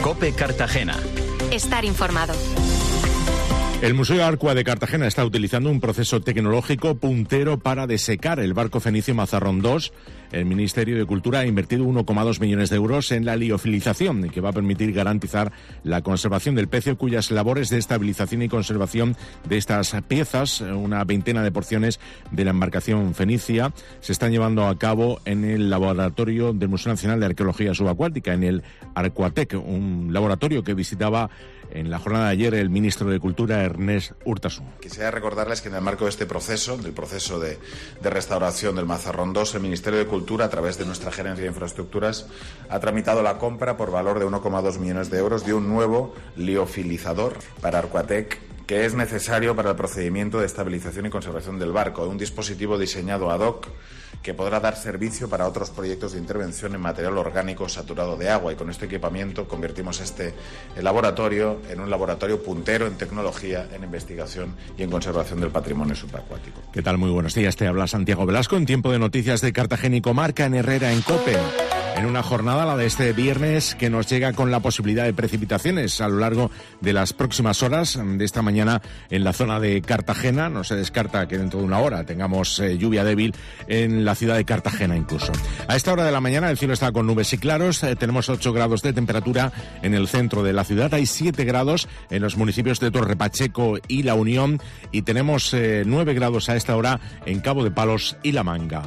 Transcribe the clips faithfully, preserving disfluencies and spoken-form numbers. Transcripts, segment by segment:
COPE Cartagena. Estar informado. El Museo Arcua de Cartagena está utilizando un proceso tecnológico puntero para desecar el barco fenicio Mazarrón dos. El Ministerio de Cultura ha invertido uno coma dos millones de euros en la liofilización, que va a permitir garantizar la conservación del pez, cuyas labores de estabilización y conservación de estas piezas, una veintena de porciones de la embarcación fenicia, se están llevando a cabo en el laboratorio del Museo Nacional de Arqueología Subacuática, en el Arcuatec, un laboratorio que visitaba en la jornada de ayer el ministro de Cultura, Ernest Urtasun. Quisiera recordarles que en el marco de este proceso, del proceso de, de restauración del Mazarrón dos, el Ministerio de Cultura, a través de nuestra Gerencia de Infraestructuras, ha tramitado la compra por valor de uno coma dos millones de euros de un nuevo liofilizador para Arcuatec, que es necesario para el procedimiento de estabilización y conservación del barco, un dispositivo diseñado ad hoc que podrá dar servicio para otros proyectos de intervención en material orgánico saturado de agua, y con este equipamiento convertimos este laboratorio en un laboratorio puntero en tecnología, en investigación y en conservación del patrimonio subacuático. ¿Qué tal? Muy buenos días, te habla Santiago Velasco en Tiempo de Noticias de Cartagena y Comarca, en Herrera, en COPE. En una jornada, la de este viernes, que nos llega con la posibilidad de precipitaciones a lo largo de las próximas horas de esta mañana en la zona de Cartagena. No se descarta que dentro de una hora tengamos eh, lluvia débil en la ciudad de Cartagena incluso. A esta hora de la mañana el cielo está con nubes y claros. Eh, tenemos ocho grados de temperatura en el centro de la ciudad. Hay siete grados en los municipios de Torre Pacheco y La Unión. Y tenemos eh, nueve grados a esta hora en Cabo de Palos y La Manga.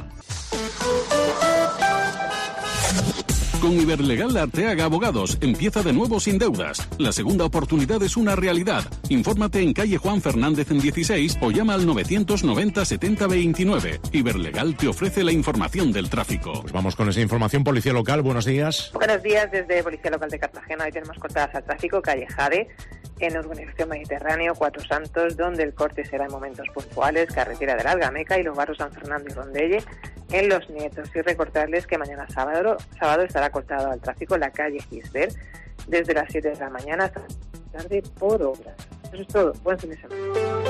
Con Iberlegal Arteaga Abogados, empieza de nuevo sin deudas. La segunda oportunidad es una realidad. Infórmate en calle Juan Fernández en dieciséis o llama al novecientos noventa setenta veintinueve. Iberlegal te ofrece la información del tráfico. Pues vamos con esa información. Policía Local, buenos días. Buenos días desde Policía Local de Cartagena. Hoy tenemos cortadas al tráfico, calle Jade, en Urbanización Mediterráneo, Cuatro Santos, donde el corte será en momentos puntuales, carretera de la Algameca y los barrios San Fernando y Rondelle, en Los Nietos. Y recordarles que mañana sábado, sábado estará cortado al tráfico la calle Gisbert desde las siete de la mañana hasta la tarde por obras. Eso es todo. Buen fin de semana.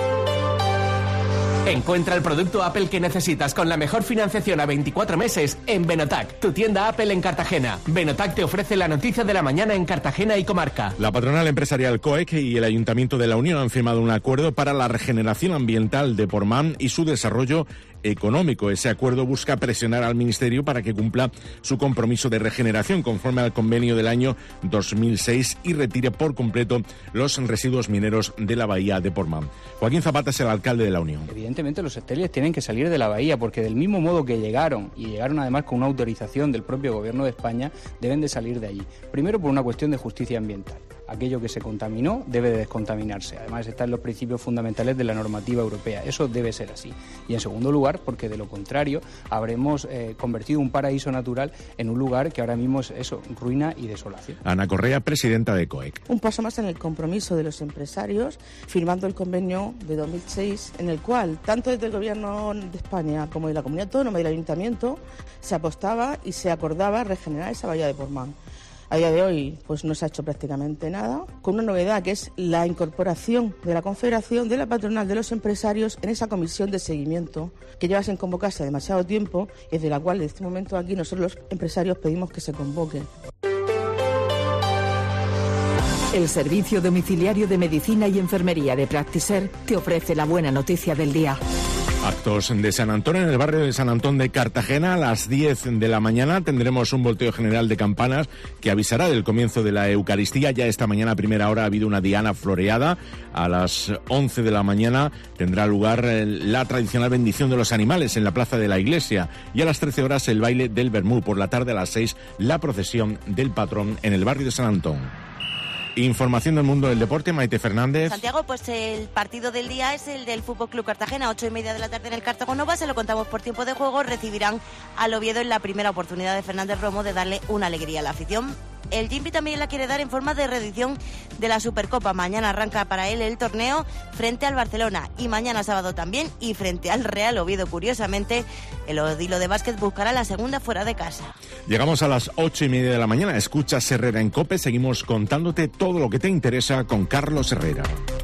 Encuentra el producto Apple que necesitas con la mejor financiación a veinticuatro meses en Benotac, tu tienda Apple en Cartagena. Benotac te ofrece la noticia de la mañana en Cartagena y Comarca. La patronal empresarial COEC y el Ayuntamiento de La Unión han firmado un acuerdo para la regeneración ambiental de Portmán y su desarrollo económico. Ese acuerdo busca presionar al Ministerio para que cumpla su compromiso de regeneración conforme al convenio del año dos mil seis y retire por completo los residuos mineros de la bahía de Portmán. Joaquín Zapata es el alcalde de La Unión. Evidentemente los estériles tienen que salir de la bahía, porque del mismo modo que llegaron, y llegaron además con una autorización del propio Gobierno de España, deben de salir de allí. Primero por una cuestión de justicia ambiental. Aquello que se contaminó debe de descontaminarse. Además está en los principios fundamentales de la normativa europea. Eso debe ser así. Y en segundo lugar, porque de lo contrario habremos eh, convertido un paraíso natural en un lugar que ahora mismo es eso, ruina y desolación. Ana Correa, presidenta de COEC. Un paso más en el compromiso de los empresarios, firmando el convenio de dos mil seis, en el cual, tanto desde el Gobierno de España como de la Comunidad Autónoma y del Ayuntamiento, se apostaba y se acordaba regenerar esa bahía de Portmán. A día de hoy pues no se ha hecho prácticamente nada, con una novedad que es la incorporación de la Confederación de la Patronal de los Empresarios en esa comisión de seguimiento que lleva sin convocarse demasiado tiempo y de la cual en este momento aquí nosotros los empresarios pedimos que se convoque. El Servicio Domiciliario de Medicina y Enfermería de Practiser te ofrece la buena noticia del día. Actos de San Antón en el barrio de San Antón de Cartagena. A las diez de la mañana tendremos un volteo general de campanas que avisará del comienzo de la Eucaristía. Ya esta mañana a primera hora ha habido una diana floreada. A las once de la mañana tendrá lugar la tradicional bendición de los animales en la plaza de la iglesia. Y a las trece horas el baile del Bermú. Por la tarde a las seis la procesión del patrón en el barrio de San Antón. Información del mundo del deporte, Maite Fernández. Santiago, pues el partido del día es el del F C Cartagena, ocho y media de la tarde en el Cartagonova, se lo contamos por tiempo de juego, recibirán al Oviedo en la primera oportunidad de Fernández Romo de darle una alegría a la afición. El Gimpi también la quiere dar en forma de reedición de la Supercopa. Mañana arranca para él el torneo frente al Barcelona y mañana sábado también y frente al Real Oviedo. Curiosamente, el Odilo de básquet buscará la segunda fuera de casa. Llegamos a las ocho y media de la mañana. Escuchas Herrera en COPE. Seguimos contándote todo lo que te interesa con Carlos Herrera.